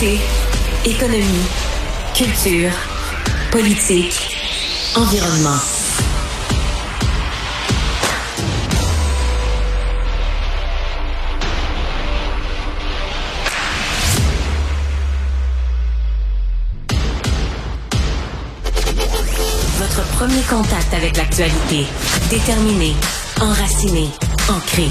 Santé, économie, culture, politique, environnement. Votre premier contact avec l'actualité. Déterminé, enraciné, ancré.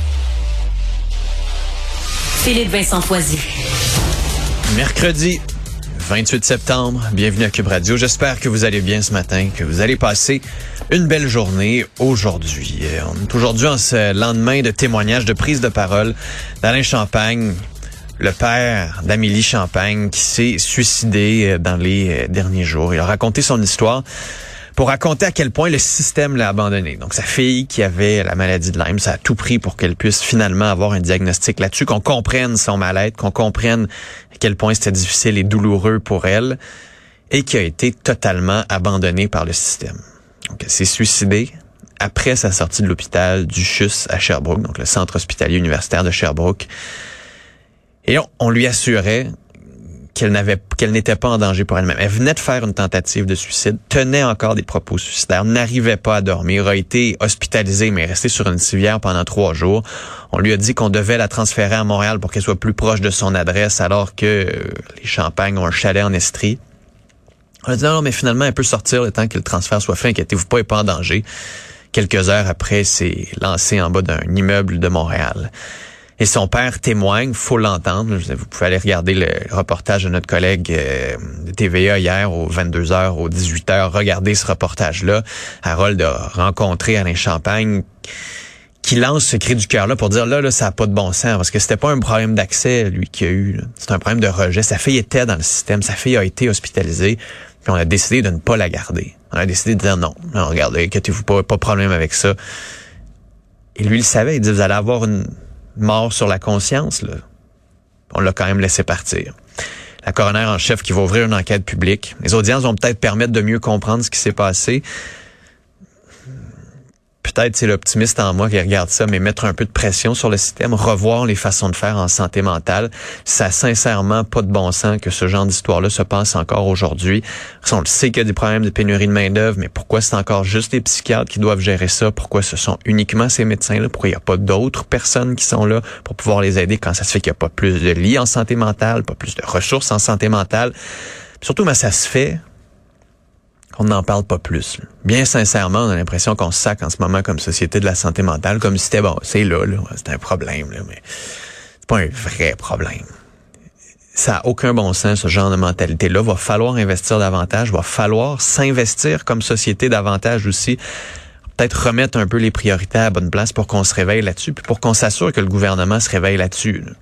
Philippe Vincent Foisy. Mercredi 28 septembre, bienvenue à Cube Radio. J'espère que vous allez bien ce matin, que vous allez passer une belle journée aujourd'hui. On est aujourd'hui en ce lendemain de témoignage, de prise de parole d'Alain Champagne, le père d'Amélie Champagne, qui s'est suicidé dans les derniers jours. Il a raconté son histoire pour raconter à quel point le système l'a abandonné. Donc, sa fille qui avait la maladie de Lyme, ça a tout pris pour qu'elle puisse finalement avoir un diagnostic là-dessus, qu'on comprenne son mal-être, qu'on comprenne à quel point c'était difficile et douloureux pour elle, et qui a été totalement abandonnée par le système. Donc, elle s'est suicidée après sa sortie de l'hôpital du CHUS à Sherbrooke, donc le centre hospitalier universitaire de Sherbrooke. Et on lui assurait qu'elle n'était pas en danger pour elle-même. Elle venait de faire une tentative de suicide, tenait encore des propos suicidaires, n'arrivait pas à dormir, a été hospitalisée, mais est restée sur une civière pendant 3 jours. On lui a dit qu'on devait la transférer à Montréal pour qu'elle soit plus proche de son adresse, alors que les Champagnes ont un chalet en Estrie. On a dit non, mais finalement, elle peut sortir le temps que le transfert soit fait, inquiétez-vous pas, elle n'est pas en danger. Quelques heures après, c'est lancé en bas d'un immeuble de Montréal. Et son père témoigne, faut l'entendre. Vous pouvez aller regarder le reportage de notre collègue de TVA hier aux 22h, aux 18h. Regardez ce reportage-là. Harold a rencontré Alain Champagne qui lance ce cri du cœur-là pour dire là, ça n'a pas de bon sens. Parce que c'était pas un problème d'accès, lui, qu'il a eu. Là. C'est un problème de rejet. Sa fille était dans le système. Sa fille a été hospitalisée. Puis on a décidé de ne pas la garder. On a décidé de dire non, regardez, inquiétez-vous pas de problème avec ça. Et lui, il savait. Il dit, vous allez avoir une mort sur la conscience, là. On l'a quand même laissé partir. La coroner en chef qui va ouvrir une enquête publique. Les audiences vont peut-être permettre de mieux comprendre ce qui s'est passé. Peut-être c'est l'optimiste en moi qui regarde ça, mais mettre un peu de pression sur le système, revoir les façons de faire en santé mentale, ça a sincèrement pas de bon sens que ce genre d'histoire-là se passe encore aujourd'hui. On le sait qu'il y a des problèmes de pénurie de main-d'œuvre, mais pourquoi c'est encore juste les psychiatres qui doivent gérer ça? Pourquoi ce sont uniquement ces médecins-là? Pourquoi il n'y a pas d'autres personnes qui sont là pour pouvoir les aider quand ça se fait qu'il n'y a pas plus de lits en santé mentale, pas plus de ressources en santé mentale? Puis surtout, ça se fait on n'en parle pas plus. Là. Bien sincèrement, on a l'impression qu'on se sac en ce moment comme société de la santé mentale, comme si c'était c'est là, c'est un problème, là, mais c'est pas un vrai problème. Ça n'a aucun bon sens, ce genre de mentalité-là. Va falloir investir davantage, va falloir s'investir comme société davantage aussi. Peut-être remettre un peu les priorités à la bonne place pour qu'on se réveille là-dessus, puis pour qu'on s'assure que le gouvernement se réveille là-dessus. Là.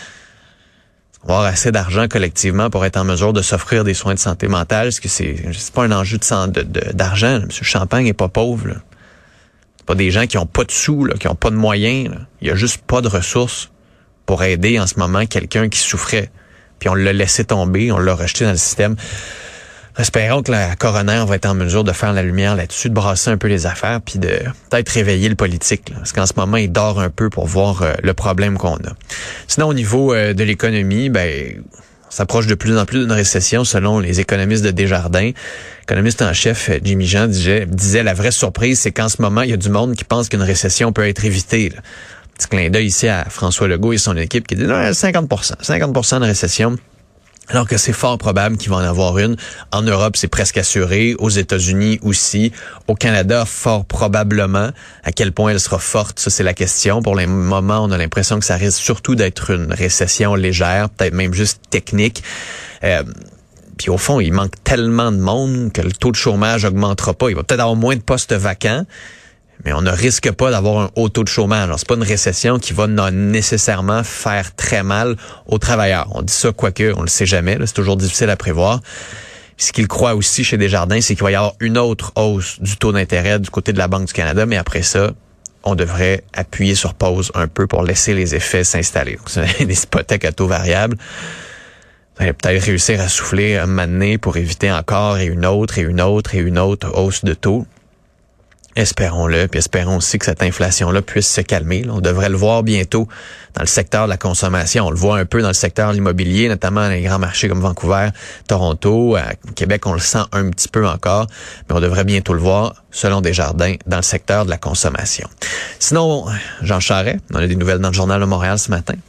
On va avoir assez d'argent collectivement pour être en mesure de s'offrir des soins de santé mentale. Parce que c'est pas un enjeu d'argent. Monsieur Champagne est pas pauvre. Là. C'est pas des gens qui ont pas de sous, là, qui ont pas de moyens. Là. Il y a juste pas de ressources pour aider en ce moment quelqu'un qui souffrait. Puis on l'a laissé tomber, on l'a rejeté dans le système. Espérons que la coroner va être en mesure de faire la lumière là-dessus, de brasser un peu les affaires, puis de peut-être réveiller le politique. Là, parce qu'en ce moment, il dort un peu pour voir le problème qu'on a. Sinon, au niveau de l'économie, on s'approche de plus en plus d'une récession selon les économistes de Desjardins. L'économiste en chef, Jimmy Jean, disait la vraie surprise, c'est qu'en ce moment, il y a du monde qui pense qu'une récession peut être évitée. Là. Petit clin d'œil ici à François Legault et son équipe qui dit non, 50% de récession. Alors que c'est fort probable qu'il va en avoir une. En Europe, c'est presque assuré. Aux États-Unis aussi. Au Canada, fort probablement. À quel point elle sera forte, ça c'est la question. Pour le moment, on a l'impression que ça risque surtout d'être une récession légère, peut-être même juste technique. Puis au fond, il manque tellement de monde que le taux de chômage augmentera pas. Il va peut-être avoir moins de postes vacants. Mais on ne risque pas d'avoir un haut taux de chômage. Alors, c'est pas une récession qui va nécessairement faire très mal aux travailleurs. On dit ça, quoique, on le sait jamais. Là, c'est toujours difficile à prévoir. Ce qu'il croit aussi chez Desjardins, c'est qu'il va y avoir une autre hausse du taux d'intérêt du côté de la Banque du Canada. Mais après ça, on devrait appuyer sur pause un peu pour laisser les effets s'installer. Donc, c'est des hypothèques à taux variable. Vous allez peut-être réussir à souffler un moment donné pour éviter encore et une autre hausse de taux. Espérons-le, puis espérons aussi que cette inflation-là puisse se calmer. Là, on devrait le voir bientôt dans le secteur de la consommation. On le voit un peu dans le secteur de l'immobilier, notamment dans les grands marchés comme Vancouver, Toronto. À Québec, on le sent un petit peu encore, mais on devrait bientôt le voir, selon Desjardins, dans le secteur de la consommation. Sinon, Jean Charest, on a des nouvelles dans le Journal de Montréal ce matin.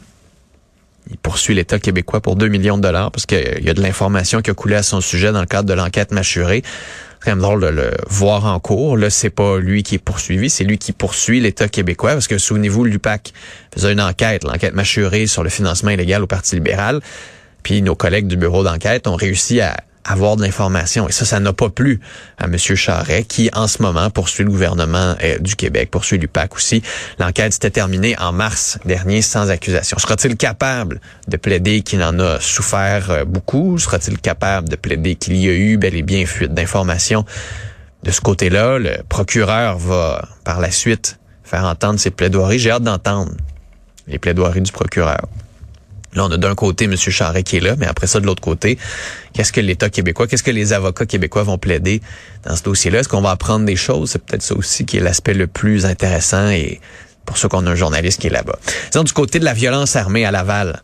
Il poursuit l'État québécois pour 2 millions de dollars parce qu'il y a de l'information qui a coulé à son sujet dans le cadre de l'enquête mâchurée. C'est quand même drôle de le voir en cours. Là, c'est pas lui qui est poursuivi, c'est lui qui poursuit l'État québécois. Parce que, souvenez-vous, l'UPAC faisait une enquête, l'enquête mâchurée sur le financement illégal au Parti libéral. Puis nos collègues du bureau d'enquête ont réussi à avoir de l'information. Et ça n'a pas plu à M. Charest, qui, en ce moment, poursuit le gouvernement du Québec, poursuit l'UPAC aussi. L'enquête s'était terminée en mars dernier sans accusation. Sera-t-il capable de plaider qu'il en a souffert beaucoup? Sera-t-il capable de plaider qu'il y a eu bel et bien fuite d'informations? De ce côté-là, le procureur va, par la suite, faire entendre ses plaidoiries. J'ai hâte d'entendre les plaidoiries du procureur. Là, on a d'un côté M. Charest qui est là, mais après ça, de l'autre côté, qu'est-ce que l'État québécois, qu'est-ce que les avocats québécois vont plaider dans ce dossier-là? Est-ce qu'on va apprendre des choses? C'est peut-être ça aussi qui est l'aspect le plus intéressant et pour ça qu'on a un journaliste qui est là-bas. Disons, du côté de la violence armée à Laval,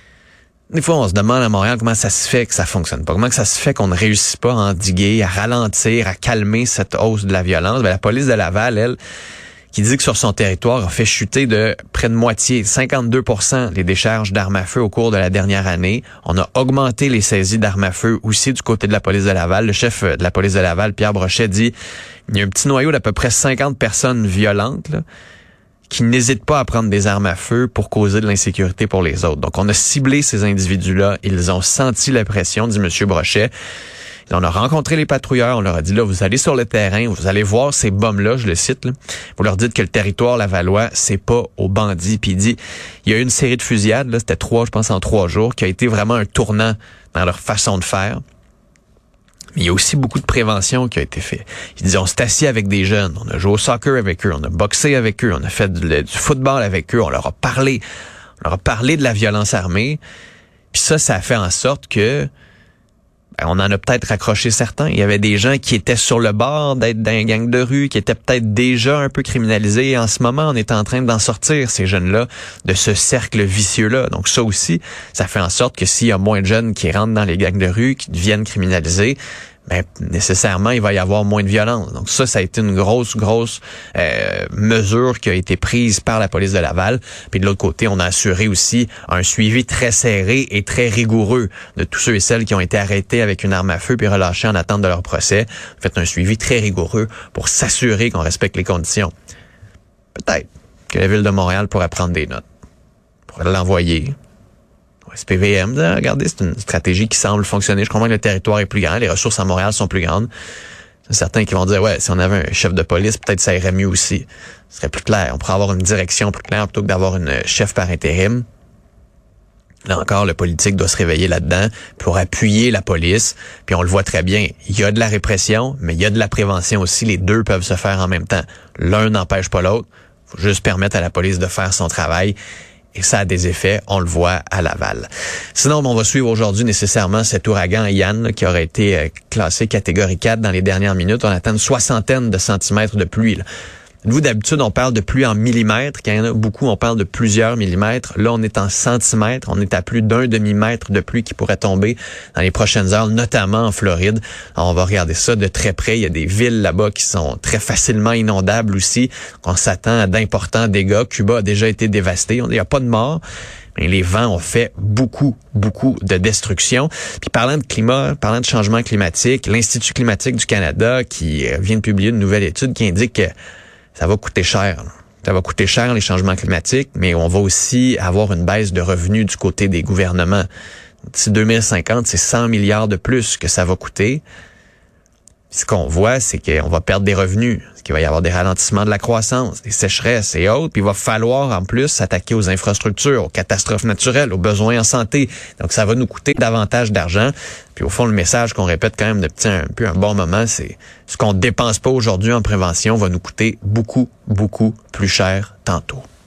des fois, on se demande à Montréal comment ça se fait que ça fonctionne pas. Comment que ça se fait qu'on ne réussit pas à endiguer, à ralentir, à calmer cette hausse de la violence? Ben, la police de Laval, elle, qui dit que sur son territoire a fait chuter de près de moitié, 52% les décharges d'armes à feu au cours de la dernière année. On a augmenté les saisies d'armes à feu aussi du côté de la police de Laval. Le chef de la police de Laval, Pierre Brochet, dit il y a un petit noyau d'à peu près 50 personnes violentes là, qui n'hésitent pas à prendre des armes à feu pour causer de l'insécurité pour les autres. Donc, on a ciblé ces individus-là. Ils ont senti la pression, dit M. Brochet. On a rencontré les patrouilleurs, on leur a dit, là, vous allez sur le terrain, vous allez voir ces bombes-là, je le cite, là. Vous leur dites que le territoire lavallois, c'est pas aux bandits. Puis il dit, il y a eu une série de fusillades, là, c'était 3, je pense, en 3 jours, qui a été vraiment un tournant dans leur façon de faire. Mais il y a aussi beaucoup de prévention qui a été fait. Il dit, on s'est assis avec des jeunes, on a joué au soccer avec eux, on a boxé avec eux, on a fait du football avec eux, on leur a parlé de la violence armée. Puis ça a fait en sorte que on en a peut-être raccroché certains. Il y avait des gens qui étaient sur le bord d'être dans une gang de rue, qui étaient peut-être déjà un peu criminalisés. Et en ce moment, on est en train d'en sortir, ces jeunes-là, de ce cercle vicieux-là. Donc ça aussi, ça fait en sorte que s'il y a moins de jeunes qui rentrent dans les gangs de rue, qui deviennent criminalisés, ben, nécessairement, il va y avoir moins de violence. Donc ça a été une grosse mesure qui a été prise par la police de Laval. Puis de l'autre côté, on a assuré aussi un suivi très serré et très rigoureux de tous ceux et celles qui ont été arrêtés avec une arme à feu puis relâchés en attente de leur procès. On fait un suivi très rigoureux pour s'assurer qu'on respecte les conditions. Peut-être que la Ville de Montréal pourrait prendre des notes, pourrait l'envoyer. SPVM, regardez, c'est une stratégie qui semble fonctionner. Je comprends que le territoire est plus grand, les ressources à Montréal sont plus grandes. Il y a certains qui vont dire, ouais, si on avait un chef de police, peut-être ça irait mieux aussi. Ce serait plus clair. On pourrait avoir une direction plus claire plutôt que d'avoir une chef par intérim. Là encore, le politique doit se réveiller là-dedans pour appuyer la police. Puis on le voit très bien, il y a de la répression, mais il y a de la prévention aussi. Les deux peuvent se faire en même temps. L'un n'empêche pas l'autre. Il faut juste permettre à la police de faire son travail. Et ça a des effets, on le voit à Laval. Sinon, on va suivre aujourd'hui nécessairement cet ouragan Yann là, qui aurait été classé catégorie 4 dans les dernières minutes. On attend une 60aine de centimètres de pluie. Là. Nous, d'habitude, on parle de pluie en millimètres. Quand il y en a beaucoup, on parle de plusieurs millimètres. Là, on est en centimètres. On est à plus d'1 demi-mètre de pluie qui pourrait tomber dans les prochaines heures, notamment en Floride. Alors, on va regarder ça de très près. Il y a des villes là-bas qui sont très facilement inondables aussi. On s'attend à d'importants dégâts. Cuba a déjà été dévasté. Il n'y a pas de morts. Mais les vents ont fait beaucoup de destruction. Puis parlant de climat, parlant de changement climatique, l'Institut climatique du Canada qui vient de publier une nouvelle étude qui indique que ça va coûter cher. Là. Ça va coûter cher, les changements climatiques, mais on va aussi avoir une baisse de revenus du côté des gouvernements. D'ici 2050, c'est 100 milliards de plus que ça va coûter. Puis ce qu'on voit, c'est qu'on va perdre des revenus, qu'il va y avoir des ralentissements de la croissance, des sécheresses et autres, puis il va falloir en plus s'attaquer aux infrastructures, aux catastrophes naturelles, aux besoins en santé. Donc ça va nous coûter davantage d'argent. Puis au fond, le message qu'on répète quand même depuis un bon moment, c'est ce qu'on ne dépense pas aujourd'hui en prévention va nous coûter beaucoup plus cher tantôt.